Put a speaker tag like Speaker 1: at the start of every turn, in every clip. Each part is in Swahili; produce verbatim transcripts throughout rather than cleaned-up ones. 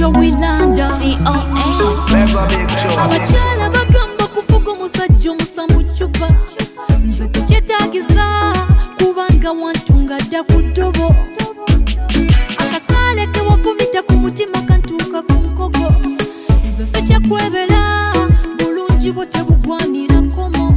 Speaker 1: Mr. Willanda T O A Abachala bagamba kufuga musajja musamu chupa nze tekyetaagisa kubanga wantunga dda ku ddobo akasale ke wafumita ku mutima kantuuka ku nkogo nze sikyakwebera bulungi bwo tebugwanira nkomo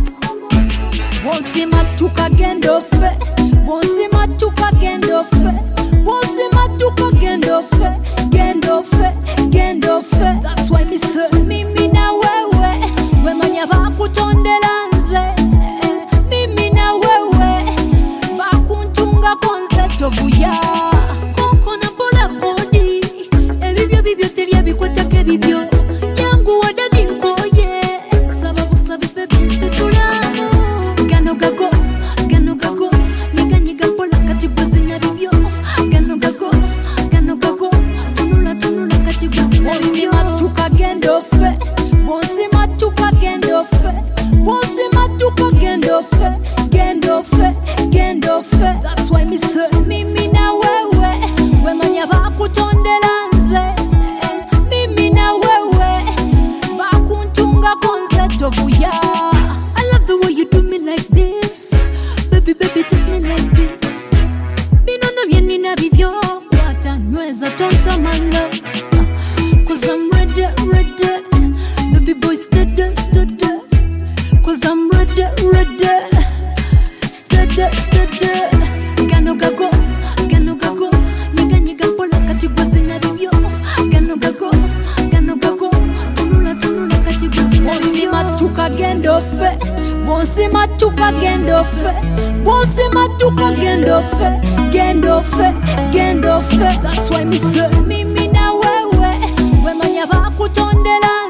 Speaker 1: bonsima tukagenda offe bonsima tukagenda offe bonsima tukagenda offe genda offe genda offe that's why me say mimi na wewe wemanya bakutondera nze mimi na wewe bakuntunga konse tobuya koko na bola kodi ebibyo bibyo terya bikwataka ebibyo yangu wadadi nkoye sababu sabife binsitulamu gano gago gano gago nyiga nyiga bola kati gwazina bibyo gano gago gano gago tunula tunula kati gwazina bibyo tukagenda offe bonsima tukagenda offe bonsima tukagenda offe genda offe genda offe that's why me say mimi na wewe wemanya bakutondera nze mimi na wewe bakuntunga konse tobuya I love the way you do me like this baby baby kiss me like this binono byenina bibyo kwata nyweza tonta my love cause I'm ready ready baby boy steady steady cause I'm ready ready steady steady gano gago gano gago nyiga nyiga bola kati gwazina bibyo gano gago gano gago tunula tunula kati gwazina bibyo bonsima tukagenda offe bonsima tukagenda offe bonsima tukagenda offe genda offe genda offe that's why me say mimi na wewe wemanya bakutondera